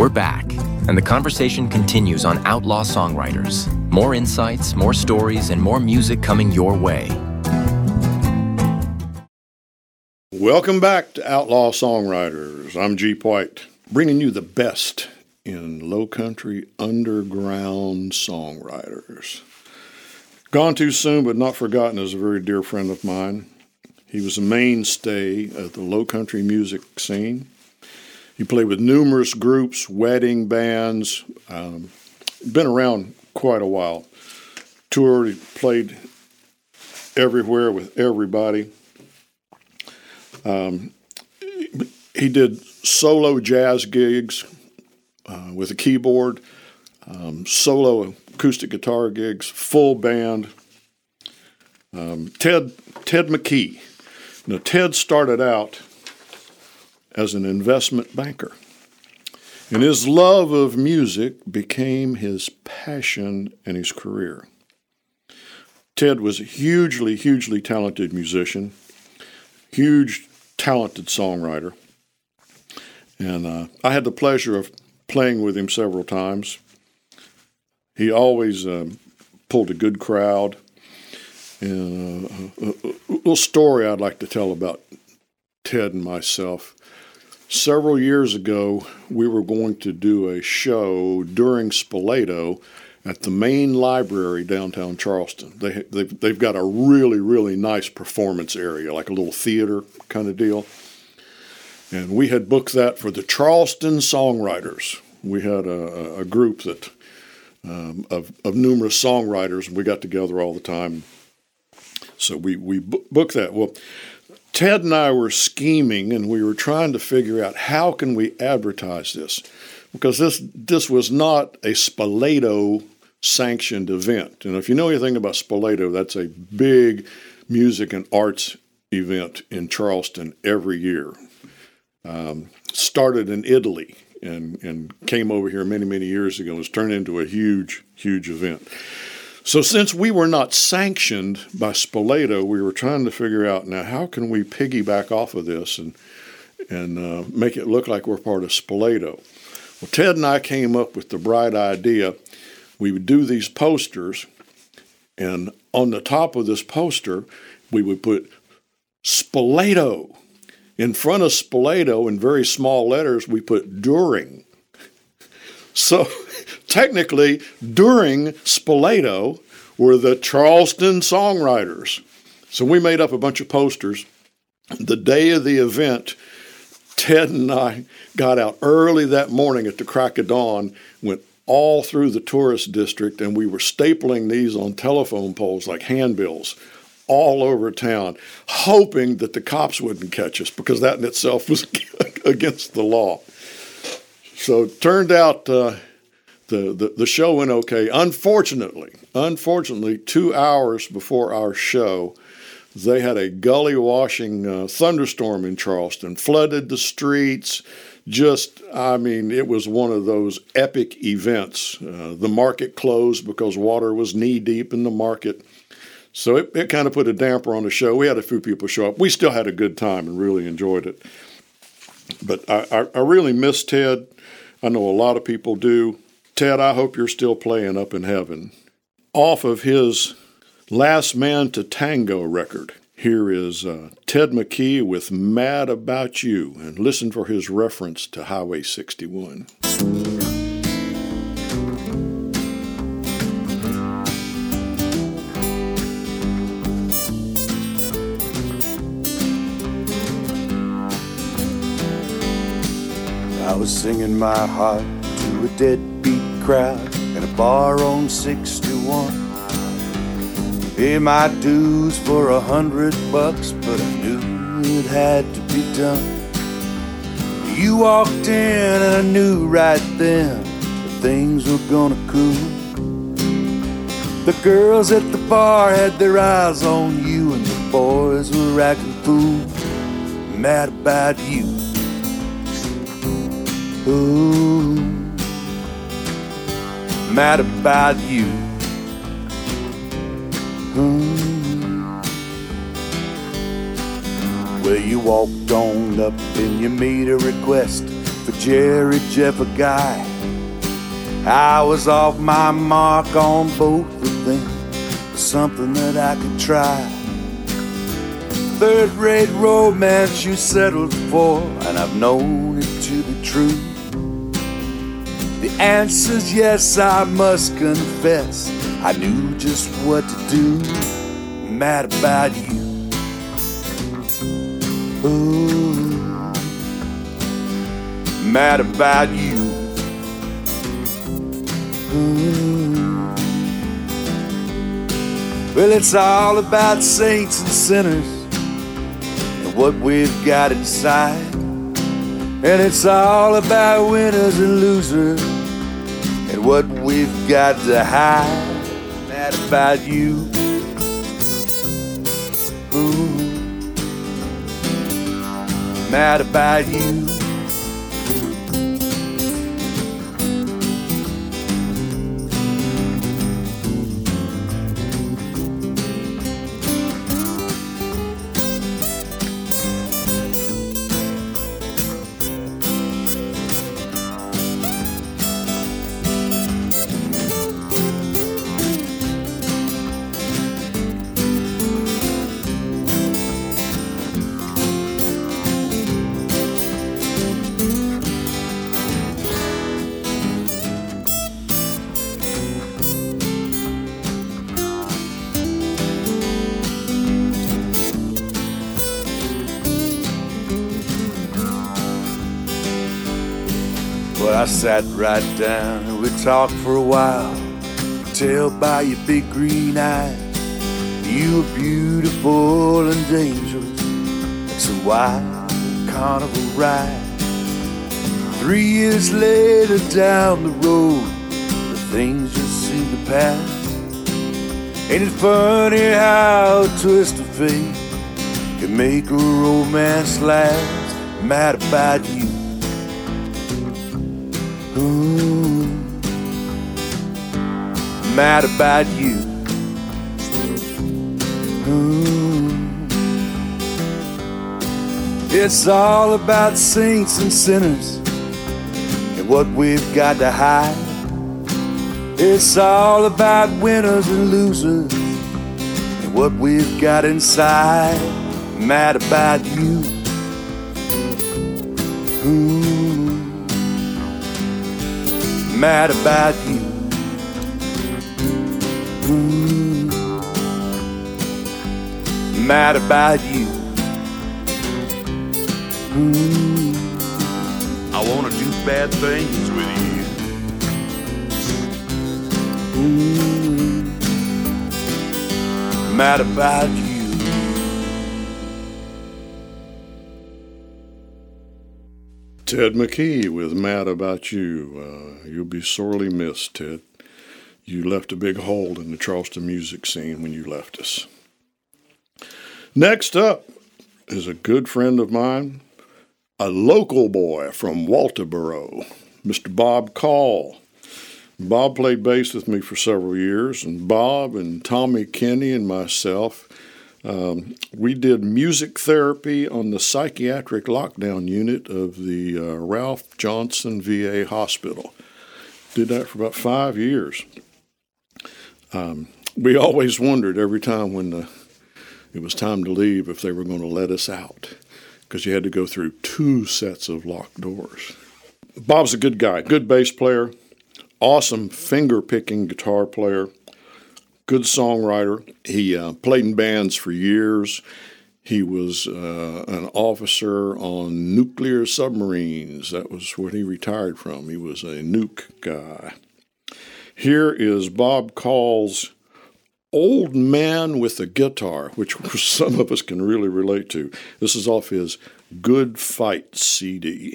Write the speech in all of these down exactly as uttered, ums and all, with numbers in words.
We're back, and the conversation continues on Outlaw Songwriters. More insights, more stories, and more music coming your way. Welcome back to Outlaw Songwriters. I'm Jeep White, bringing you the best in low country underground songwriters. Gone too soon but not forgotten is a very dear friend of mine. He was a mainstay of the low country music scene. He played with numerous groups, wedding bands, um, been around quite a while. Toured, played everywhere with everybody. Um, he did solo jazz gigs uh, with a keyboard, um, solo acoustic guitar gigs, full band. Um, Ted Ted McKee. Now, Ted started out as an investment banker, and his love of music became his passion and his career. Ted was a hugely, hugely talented musician, huge, talented songwriter, and uh, I had the pleasure of playing with him several times. He always um, pulled a good crowd. And uh, a, a little story I'd like to tell about Ted and myself. Several years ago, we were going to do a show during Spoleto at the main library downtown Charleston. They, they've, they've got a really, really nice performance area, like a little theater kind of deal. And we had booked that for the Charleston Songwriters. We had a, a group that um, of, of numerous songwriters, and we got together all the time. So we, we booked that. Well, Ted and I were scheming, and we were trying to figure out how can we advertise this, because this this was not a Spoleto-sanctioned event. And if you know anything about Spoleto, that's a big music and arts event in Charleston every year. Um, started in Italy and, and came over here many, many years ago. It was turned into a huge, huge event. So since we were not sanctioned by Spoleto, we were trying to figure out, now, how can we piggyback off of this and and uh, make it look like we're part of Spoleto? Well, Ted and I came up with the bright idea. We would do these posters, and on the top of this poster, we would put Spoleto. In front of Spoleto, in very small letters, we put during. So technically, during Spoleto were the Charleston Songwriters. So we made up a bunch of posters. The day of the event, Ted and I got out early that morning at the crack of dawn, went all through the tourist district, and we were stapling these on telephone poles like handbills all over town, hoping that the cops wouldn't catch us, because that in itself was against the law. So it turned out uh, the, the, the show went okay. Unfortunately, unfortunately, two hours before our show, they had a gully-washing uh, thunderstorm in Charleston, flooded the streets. Just, I mean, it was one of those epic events. Uh, the market closed because water was knee-deep in the market. So it, it kind of put a damper on the show. We had a few people show up. We still had a good time and really enjoyed it. But I, I, I really miss Ted. I know a lot of people do. Ted, I hope you're still playing up in heaven. Off of his Last Man to Tango record, here is uh, Ted McKee with Mad About You, and listen for his reference to Highway sixty-one. I was singing my heart to a deadbeat crowd at a bar on sixty-one. Pay my dues for a hundred bucks, but I knew it had to be done. You walked in and I knew right then that things were gonna cool. The girls at the bar had their eyes on you, and the boys were acting fool, mad about you. Ooh, mad about you. Ooh. Well, you walked on up and you made a request for Jerry Jeff a guy. I was off my mark on both of them, something that I could try. Third-rate romance you settled for, and I've known it to be true. The answer's yes, I must confess, I knew just what to do. Mad about you. Ooh, mad about you. Ooh. Well, it's all about saints and sinners and what we've got inside. And it's all about winners and losers and what we've got to hide. Mad about you. Ooh. Mad about you. I sat right down and we talked for a while. Tell by your big green eyes you were beautiful and dangerous, like some wild carnival ride. Three years later down the road, the things just seem to pass. Ain't it funny how a twist of fate can make a romance last? Mad about you. Ooh, mad about you. Ooh, it's all about saints and sinners and what we've got to hide. It's all about winners and losers and what we've got inside. Mad about you. Ooh, mad about you. Ooh, mad about you. Ooh, I wanna do bad things with you. Ooh, mad about you. Ted McKee with Mad About You. Uh, you'll be sorely missed, Ted. You left a big hole in the Charleston music scene when you left us. Next up is a good friend of mine, a local boy from Walterboro, Mister Bob Call. Bob played bass with me for several years, and Bob and Tommy Kenny and myself, Um, we did music therapy on the psychiatric lockdown unit of the uh, Ralph Johnson V A Hospital. Did that for about five years. Um, we always wondered every time when the, it was time to leave if they were going to let us out, because you had to go through two sets of locked doors. Bob's a good guy, good bass player, awesome finger-picking guitar player, good songwriter. He uh, played in bands for years. He was uh, an officer on nuclear submarines. That was what he retired from. He was a nuke guy. Here is Bob Call's Old Man with a Guitar, which some of us can really relate to. This is off his Good Fight C D.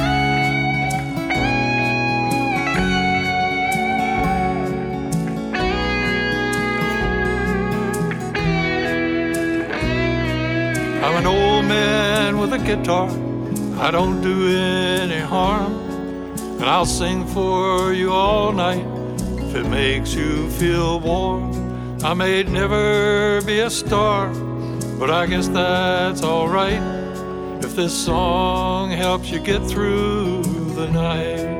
I'm an old man with a guitar, I don't do any harm, and I'll sing for you all night if it makes you feel warm. I may never be a star, but I guess that's alright if this song helps you get through the night.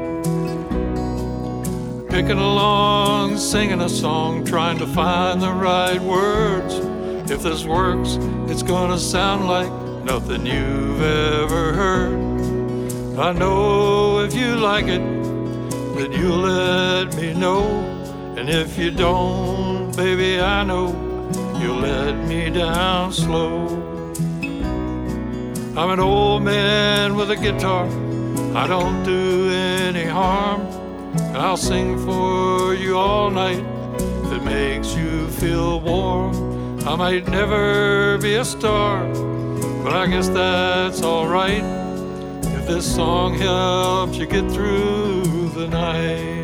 Picking along, singing a song, trying to find the right words. If this works, it's gonna sound like nothing you've ever heard. I know if you like it, then you'll let me know. And if you don't, baby, I know you'll let me down slow. I'm an old man with a guitar, I don't do any harm. And I'll sing for you all night if it makes you feel warm. I might never be a star, but I guess that's alright if this song helps you get through the night.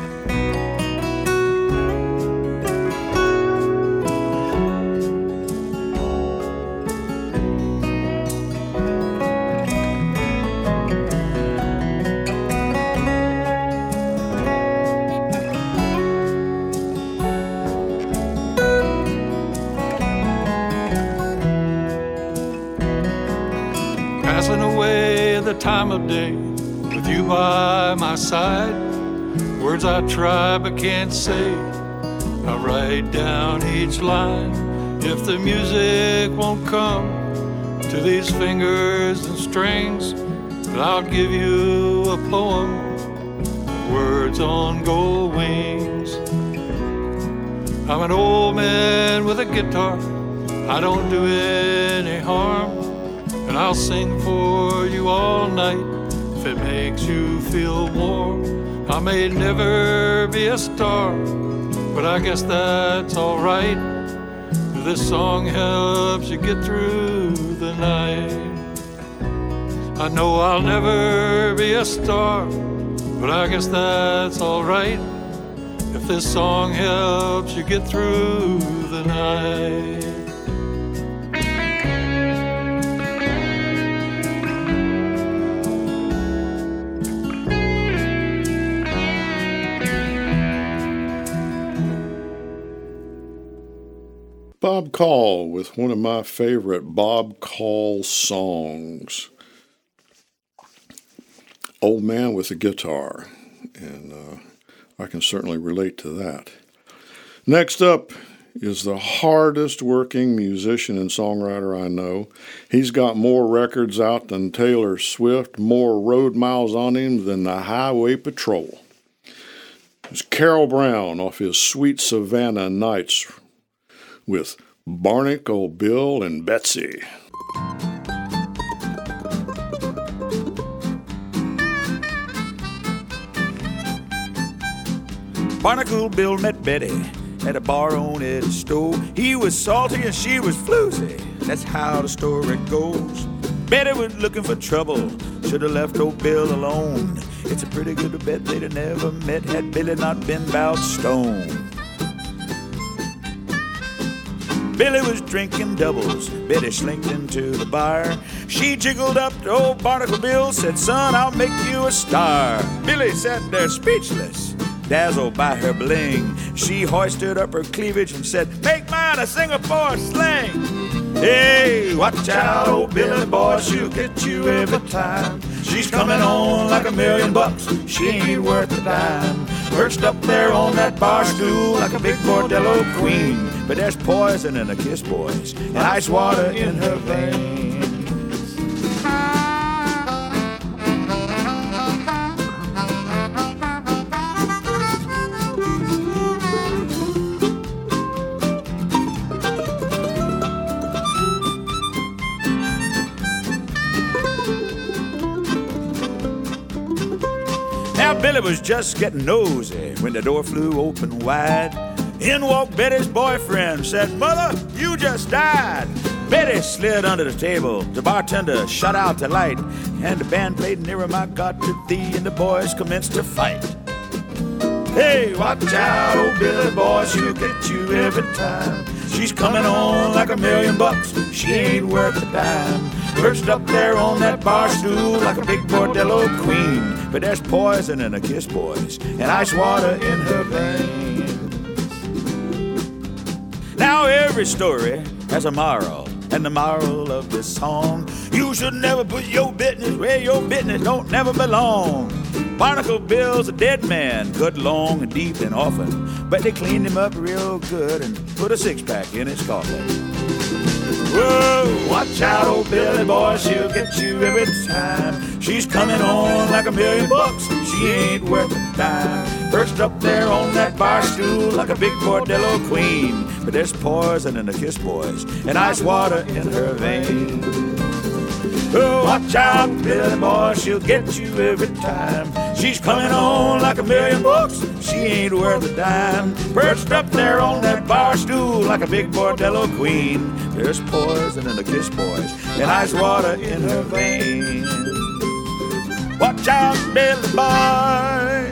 Passing away the time of day with you by my side. Words I try but can't say, I write down each line. If the music won't come to these fingers and strings, then I'll give you a poem, words on gold wings. I'm an old man with a guitar, I don't do any harm. And I'll sing for you all night if it makes you feel warm. I may never be a star, but I guess that's alright. This song helps you get through the night. I know I'll never be a star, but I guess that's alright. If this song helps you get through the night. Bob Call with one of my favorite Bob Call songs, Old Man with a Guitar, and uh, I can certainly relate to that. Next up is the hardest working musician and songwriter I know. He's got more records out than Taylor Swift, more road miles on him than the Highway Patrol. It's Carol Brown off his Sweet Savannah Nights with Barnacle Bill and Betsy. Barnacle Bill met Betty at a bar on Eddie's store. He was salty and she was floozy. That's how the story goes. Betty was looking for trouble, should have left old Bill alone. It's a pretty good bet they'd have never met had Billy not been bout stone. Billy was drinking doubles, Betty slinked into the bar. She jiggled up to old Barnacle Bill, said, son, I'll make you a star. Billy sat there speechless, dazzled by her bling. She hoisted up her cleavage and said, make mine a Singapore sling. Hey, watch out, old Billy boy, she'll get you every time. She's coming on like a million bucks, she ain't worth a dime. Perched up there on that bar stool like a big bordello queen. But there's poison in a kiss, boys, and ice water in her veins. Now Billy was just getting nosy when the door flew open wide. In walked Betty's boyfriend, said, mother, you just died. Betty slid under the table, the bartender shut out the light, and the band played Nearer My God to Thee, and the boys commenced to fight. Hey, watch out, old Billy boy, she'll get you every time. She's coming on like a million bucks, she ain't worth a dime. Perched up there on that bar stool like a big bordello queen. But there's poison in a kiss, boys, and ice water in her veins. Now every story has a moral, and the moral of this song, you should never put your business where your business don't never belong. Barnacle Bill's a dead man, good, long, and deep, and often. But they cleaned him up real good and put a six-pack in his coffin. Whoa, watch out, old Billy boy, she'll get you every time. She's coming on like a million bucks, she ain't worth a dime. Perched up there on that bar stool like a big bordello queen. But there's poison in the Kiss Boys and ice water in her veins. Oh, watch out, Billy boy, she'll get you every time. She's coming on like a million bucks, she ain't worth a dime. Perched up there on that bar stool like a big bordello queen. There's poison in the Kiss Boys and ice water in her veins. Watch out, Billy boy.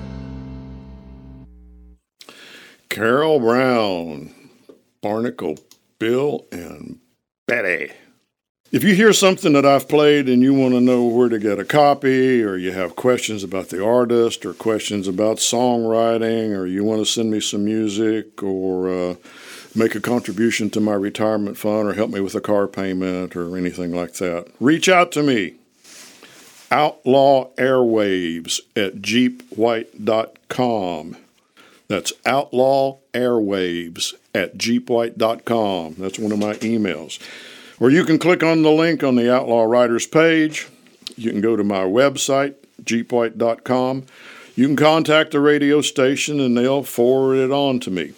Carol Brown, Barnacle Bill, and Betty. If you hear something that I've played and you want to know where to get a copy, or you have questions about the artist, or questions about songwriting, or you want to send me some music, or uh, make a contribution to my retirement fund, or help me with a car payment, or anything like that, reach out to me. Outlaw Airwaves at jeep white dot com. That's Outlaw Airwaves at jeep white dot com. That's one of my emails. Or you can click on the link on the Outlaw Writers page. You can go to my website, jeep white dot com. You can contact the radio station and they'll forward it on to me.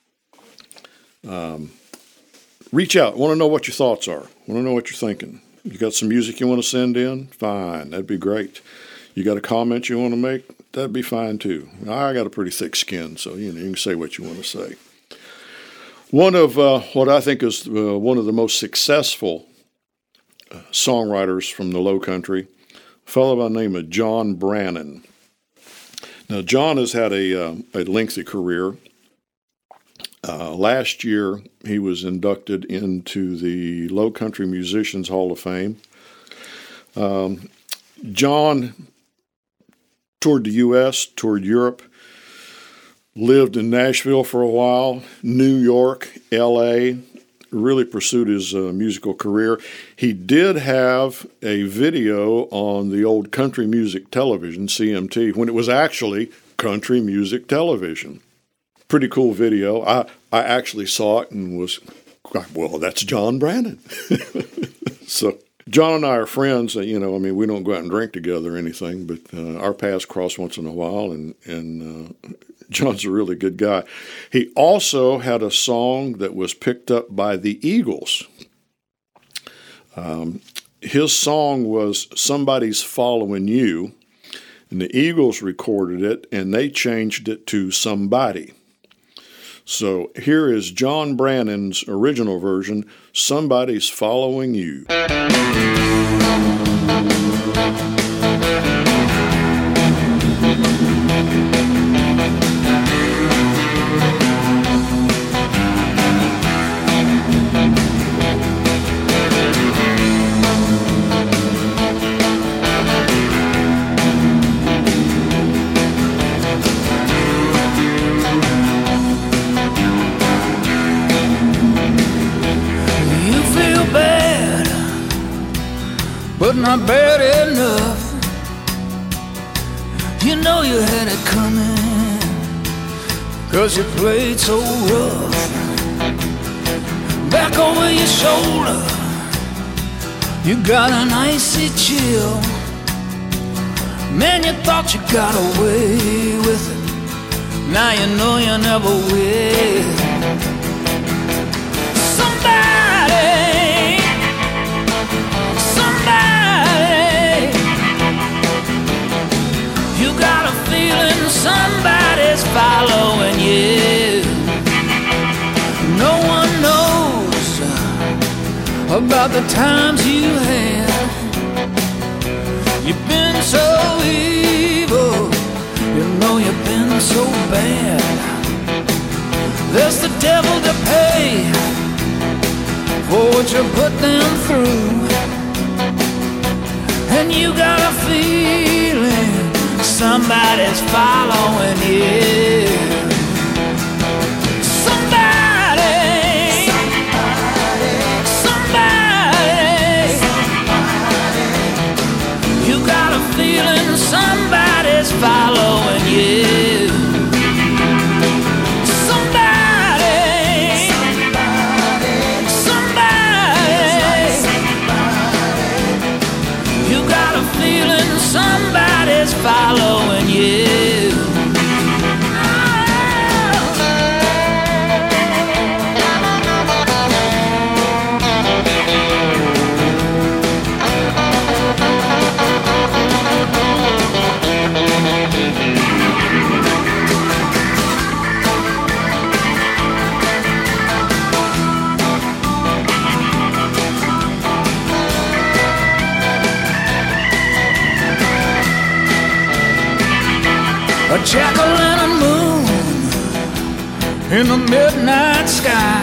Um, reach out. I want to know what your thoughts are. I want to know what you're thinking. You got some music you want to send in? Fine. That'd be great. You got a comment you want to make? That'd be fine too. I got a pretty thick skin, so you know, you can say what you want to say. One of uh, what I think is uh, one of the most successful uh, songwriters from the Low Country, a fellow by the name of John Brannon. Now, John has had a, uh, a lengthy career. Uh, last year, he was inducted into the Low Country Musicians Hall of Fame. Um, John toured the U S, toured Europe, lived in Nashville for a while, New York, L A, really pursued his uh, musical career. He did have a video on the old country music television, C M T, when it was actually country music television. Pretty cool video. I, I actually saw it and was, well, that's John Brannon. So John and I are friends. You know, I mean, we don't go out and drink together or anything, but uh, our paths cross once in a while, and, and uh, John's a really good guy. He also had a song that was picked up by the Eagles. Um, his song was Somebody's Following You, and the Eagles recorded it, and they changed it to Somebody. So here is John Brannon's original version, Somebody's Following You. But not bad enough. You know you had it coming, 'cause you played so rough. Back over your shoulder, you got an icy chill. Man, you thought you got away with it. Now you know you never will. Somebody's following you. No one knows about the times you had. You've been so evil, you know you've been so bad. There's the devil to pay for what you put them through. And you got a feeling somebody's following you. Somebody, somebody, somebody, somebody. You got a feeling somebody's a jackal and a moon in the midnight sky.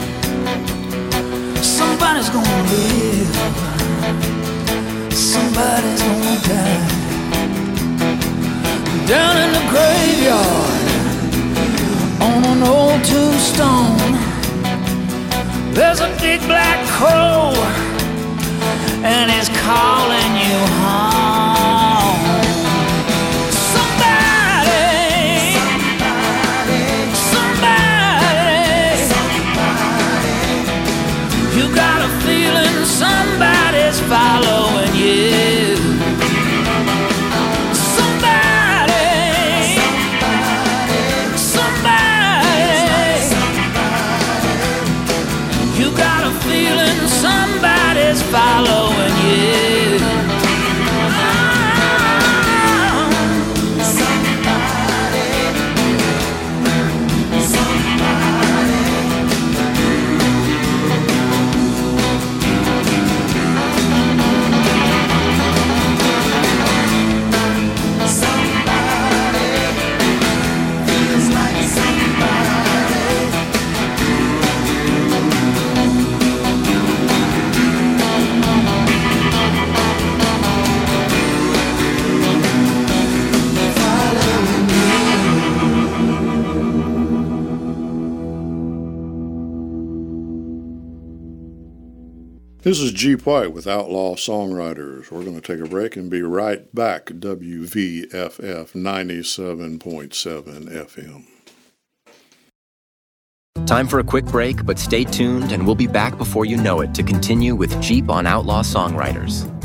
Somebody's gonna live, somebody's gonna die. Down in the graveyard on an old tombstone, there's a big black crow and he's calling you home. Somebody, somebody, somebody, you got a feeling somebody's following you. Somebody, somebody, you got a feeling somebody's following you. This is Jeep White with Outlaw Songwriters. We're going to take a break and be right back. W V F F ninety-seven point seven F M. Time for a quick break, but stay tuned and we'll be back before you know it to continue with Jeep on Outlaw Songwriters.